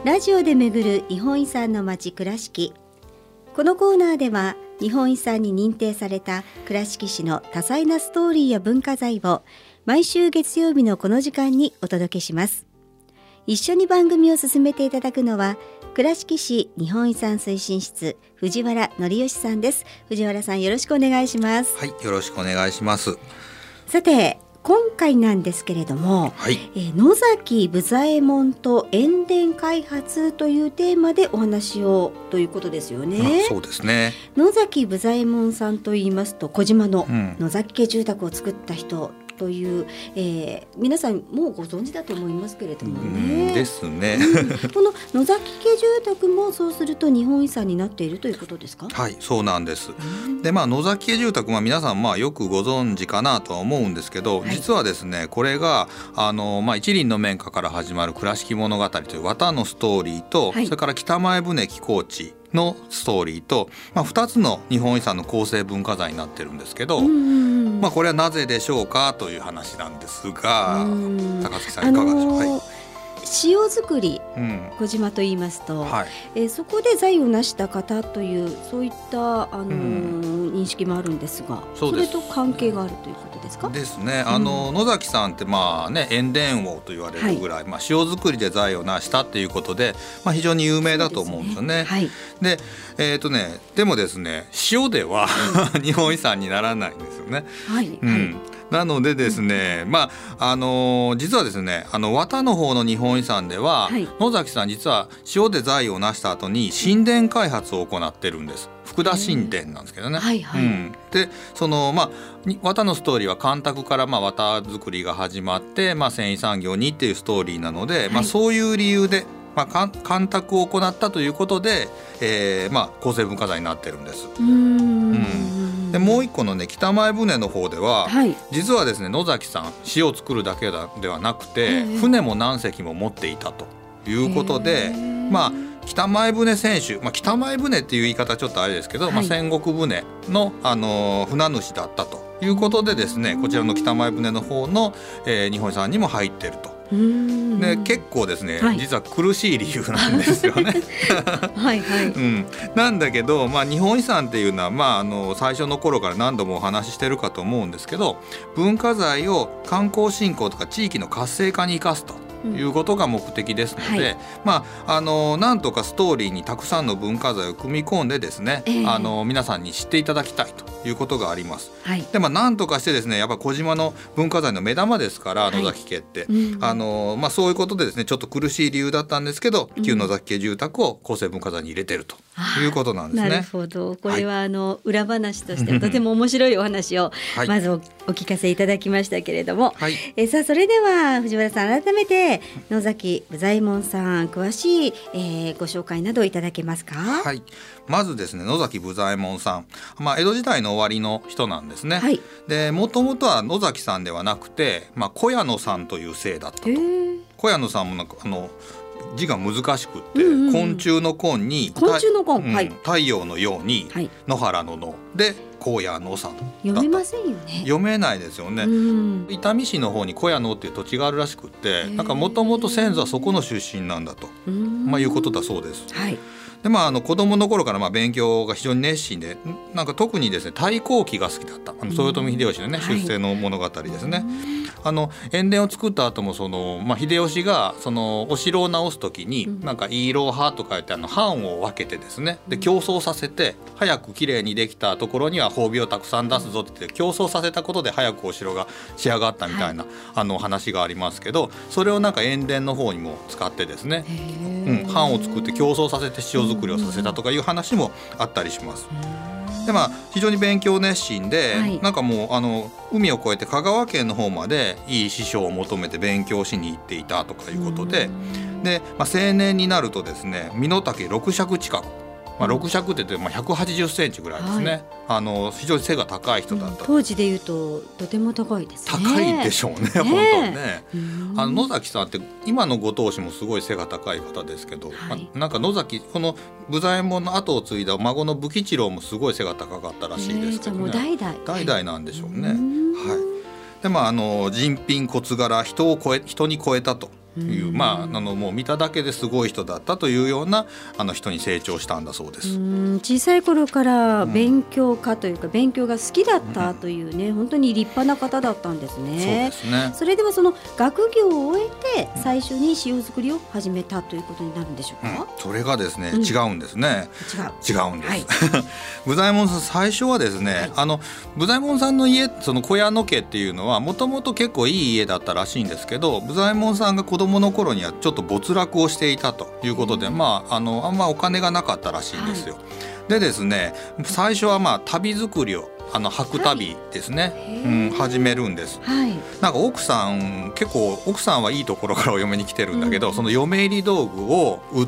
ラジオで巡る日本遺産の街倉敷。このコーナーでは日本遺産に認定された倉敷市の多彩なストーリーや文化財を毎週月曜日のこの時間にお届けします。一緒に番組を進めていただくのは倉敷市日本遺産推進室藤原則義さんです。藤原さん、よろしくお願いします。 はい、よろしくお願いします。 さて、今回なんですけれども、 はい、 野崎武左衛門と塩田開発というテーマでお話をということですよね。 そうですね。 野崎武左衛門さんといいますと、小島の野崎家住宅を作った人という、皆さんもうご存知だと思いますけれどもね。 ですね。 この野崎家住宅もそうすると日本遺産になっているということですか？ はい、そうなんです。で、野崎家住宅、皆さんよくご存知かなとは思うんですけど、はい、実はですね、これが一輪の綿花から始まる倉敷物語という綿のストーリーと、はい、それから北前船寄港地のストーリーと、2つの日本遺産の構成文化財になってるんですけど、これはなぜでしょうかという話なんですが、高槻さんいかがでしょう。はい、 塩作り、小島と言いますと、はい、そこで財を成した方というそういった認識もあるんですが、それと関係があるということですか？ ですね。野崎さんって塩田王と言われるぐらい、はい、塩作りで財を成したっていうことで、非常に有名だと思うんですよね。はい、で、でもですね、塩では日本遺産にならないんですよね。はい、なのでですね、実はですね、綿の方の日本遺産では、はい、野崎さん実は塩で財を成した後に神殿開発を行ってるんです。福田神殿なんですけどね。はいはい、で綿のストーリーは干拓から綿作りが始まって、繊維産業にっていうストーリーなので、はい、そういう理由で干拓を行ったということで、構成文化財になってるんです。でもう一個のね、北前船の方では、はい、実はですね、野崎さん塩を作るだけではなくて、船も何隻も持っていたということで、北前船選手、北前船っていう言い方はちょっとあれですけど、はい、戦国船の、船主だったということでですね、こちらの北前船の方の、日本遺産にも入っていると。で、結構ですね、はい、実は苦しい理由なんですよね。はい、はい、なんだけど、日本遺産っていうのは、最初の頃から何度もお話ししてるかと思うんですけど、文化財を観光振興とか地域の活性化に生かすということが目的ですので、なんとかストーリーにたくさんの文化財を組み込んでですね、皆さんに知っていただきたいということがあります。はい、で、なんとかしてですね、やっぱ小島の文化財の目玉ですから、野崎家って、そういうことでですね、ちょっと苦しい理由だったんですけど、旧野崎家住宅を構成文化財に入れてるということなんですね。なるほど。これは裏話としてとても面白いお話をまずお聞かせいただきましたけれども、はい、さあ、それでは藤原さん、改めて野崎武左衛門さん詳しい、ご紹介などいただけますか？ はい、まずですね、野崎武左衛門さん、江戸時代の終わりの人なんですね。はい、で、もともとは野崎さんではなくて、小屋野さんという姓だったと。小屋野さんも字が難しくって、昆虫の昆に太陽のように、野原の野で小屋野さんだった。 読めませんよね。 読めないですよね。伊丹市の方に小屋野っていう土地があるらしくって、もともと先祖はそこの出身なんだと、いうことだそうです。はい、で、子供の頃から勉強が非常に熱心で、特にですね、太閤記が好きだった。豊臣秀吉のね、出世の物語ですね。塩田を作った後も秀吉がお城を直す時にイーロー派とか言って藩を分けてですね、で競争させて、早くきれいにできたところには褒美をたくさん出すぞって言って競争させたことで早くお城が仕上がったみたいな、話がありますけど、それを塩田の方にも使ってですね、藩を作って競争させて塩作りをさせたとかいう話もあったりします。で、非常に勉強熱心で、もう海を越えて香川県の方までいい師匠を求めて勉強しに行っていたとかいうことで、青年になるとですね、身の丈6尺近く、6尺って言って180センチぐらいですね。非常に背が高い人だった。 当時でいうととても高いですね。 高いでしょうね、本当にね。野崎さんって今のご当主もすごい背が高い方ですけど、野崎、この武左衛門の後を継いだ孫の武吉郎もすごい背が高かったらしいですけどね。代々なんでしょうね。はい。で、人品骨柄、人に超えたという、もう見ただけですごい人だったというような人に成長したんだそうです。 小さい頃から勉強家というか、勉強が好きだったというね、本当に立派な方だったんですね。 そうですね。 それではその学業を終えて最初に塩作りを始めたということになるんでしょうか。 それがですね、違うんですね。違うんです、はい、武左衛門さん最初はですね、武左衛門さんの家、その小屋野家っていうのはもともと結構いい家だったらしいんですけど、武左衛門さんが子供の頃にはちょっと没落をしていたということで、あんまお金がなかったらしいんですよ。でですね、最初は旅作りを白旅ですね、始めるんです、なんか奥さんはいいところからお嫁に来てるんだけど、その嫁入り道具を売って、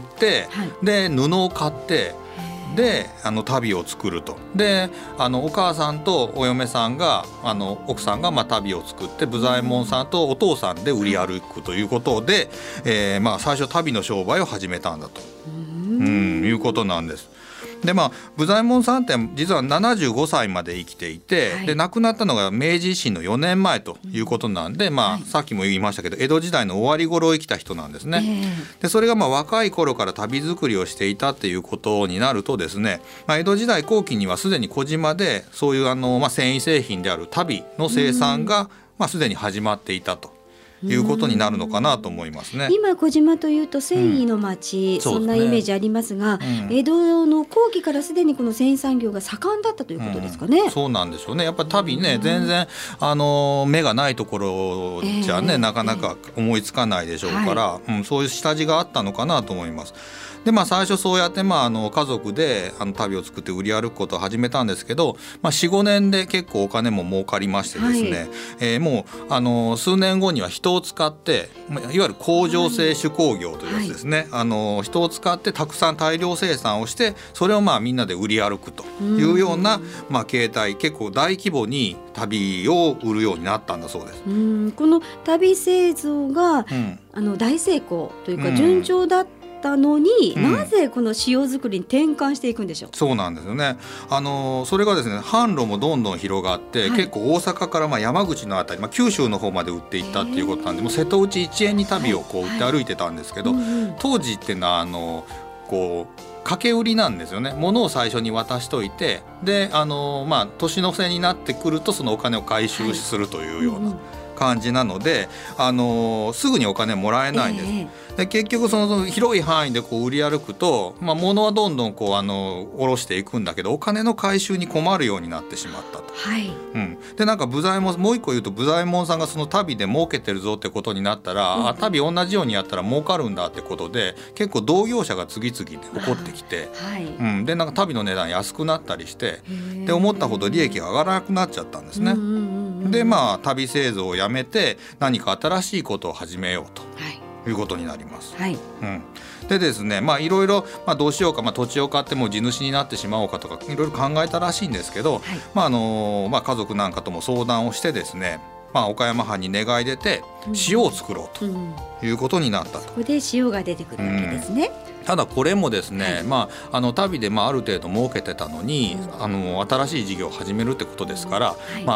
で布を買ってで旅を作ると。でお母さんとお嫁さんが奥さんが旅を作って、武左衛門さんとお父さんで売り歩くということで、最初旅の商売を始めたんだということなんです。で武左衛門さんって実は75歳まで生きていて、で亡くなったのが明治維新の4年前ということなんで、さっきも言いましたけど江戸時代の終わり頃を生きた人なんですね。でそれが若い頃から旅作りをしていたっていうことになるとですね、江戸時代後期にはすでに小島でそういう繊維製品である足袋の生産がすでに始まっていたということになるのかなと思いますね。 今小島というと繊維の町、そんなイメージありますが、江戸の後期からすでにこの繊維産業が盛んだったということですかね。 そうなんでしょうね。やっぱり足袋ね、全然目がないところじゃね、なかなか思いつかないでしょうから、そういう下地があったのかなと思います。で最初そうやって家族で足袋を作って売り歩くことを始めたんですけど、4、5年で結構お金も儲かりましてですね、もう数年後には人を使っていわゆる工場製手工業というやつですね、人を使ってたくさん大量生産をして、それをみんなで売り歩くというような形態、結構大規模に足袋を売るようになったんだそうです。 この足袋製造が、大成功というか順調だったのに、なぜこの塩作りに転換していくんでしょう。 そうなんですよね。それがですね、販路もどんどん広がって、結構大阪から山口のあたり、九州の方まで売っていったっていうことなんで、もう瀬戸内1円に足袋を売って歩いてたんですけど、当時っていうのは掛け売りなんですよね。物を最初に渡しといて、で年の瀬になってくるとそのお金を回収するというような感じなので、すぐにお金もらえないんです。で結局その広い範囲で売り歩くと、物はどんどん下ろしていくんだけど、お金の回収に困るようになってしまったと。でなんか武左衛門、もう一個言うと武左衛門さんがその足袋で儲けてるぞってことになったら、足袋同じようにやったら儲かるんだってことで、結構同業者が次々で起こってきて、でなんか足袋の値段安くなったりして、で思ったほど利益が上がらなくなっちゃったんですね。で足袋製造をやめて何か新しいことを始めようということになります。でですね、いろいろどうしようか、土地を買っても地主になってしまおうかとかいろいろ考えたらしいんですけど、家族なんかとも相談をしてですね、岡山藩に願い出て塩を作ろうということになったと。 そこで塩が出てくるわけですね。 ただこれもですね、足袋である程度儲けてたのに、新しい事業を始めるってことですから、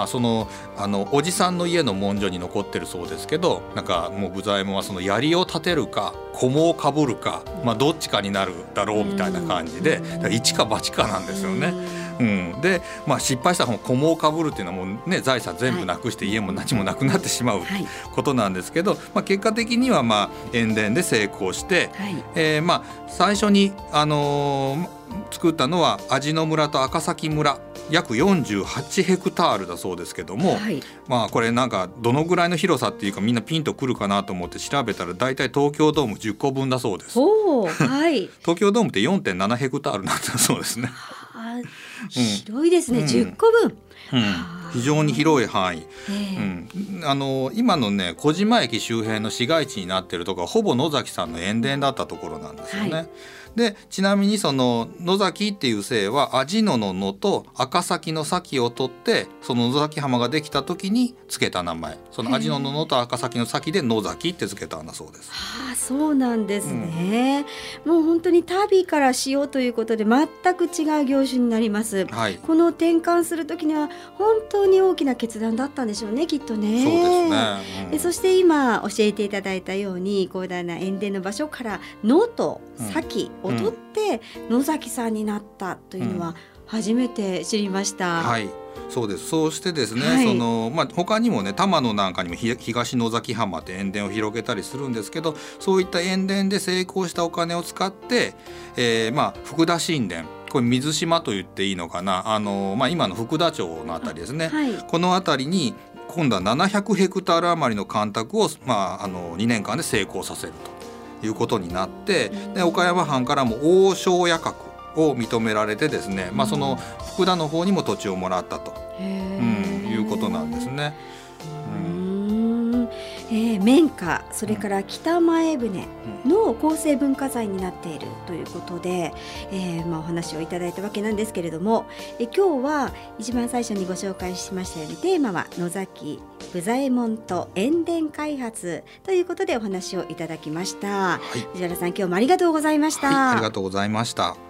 そのおじさんの家の文書に残ってるそうですけど、なんかもう武左衛門はその槍を立てるか菰をかぶるか、どっちかになるだろうみたいな感じで、一か八かなんですよね。で失敗したら菰をかぶるっていうのはもうね、財産全部なくして家も何もなくなってしまうことなんですけど、結果的には塩田で成功して、最初に、作ったのは味の村と赤崎村約48ヘクタールだそうですけども、これなんかどのぐらいの広さっていうかみんなピンとくるかなと思って調べたら、だいたい東京ドーム10個分だそうです。東京ドームって 4.7 ヘクタールなんだそうですね。 広いですね、10個分。 非常に広い範囲、今のね小島駅周辺の市街地になっているところはほぼ野崎さんの塩田だったところなんですよね。 でちなみにその野崎っていう姓は味野の野と赤崎の崎を取ってその野崎浜ができた時に付けた名前、その味野の野と赤崎の崎で野崎って付けたんだそうです。 はあ、そうなんですね、もう本当に足袋から塩ということで全く違う業種になります、 はい、 この転換する時には本当に大きな決断だったんでしょうね、きっとね。 そうですね、 でそして今教えていただいたように広大な塩田の場所から野と崎を取って野崎さんになったというのは初めて知りました、 はい、そうです。そうしてですね、その他にもね玉野なんかにも東野崎浜って塩田を広げたりするんですけど、そういった塩田で成功したお金を使って、福田新田、これ水島と言っていいのかな、今の福田町のあたりですね、このあたりに今度は700ヘクタール余りの干拓を、2年間で成功させるということになって、で岡山藩からも王将夜格を認められてですね、その福田の方にも土地をもらったと、いうことなんですね。 綿花、それから北前船の構成文化財になっているということで、お話をいただいたわけなんですけれども、今日は一番最初にご紹介しましたようにテーマは野崎武左衛門と塩田開発ということでお話をいただきました、藤原さん、今日もありがとうございました。 ありがとうございました。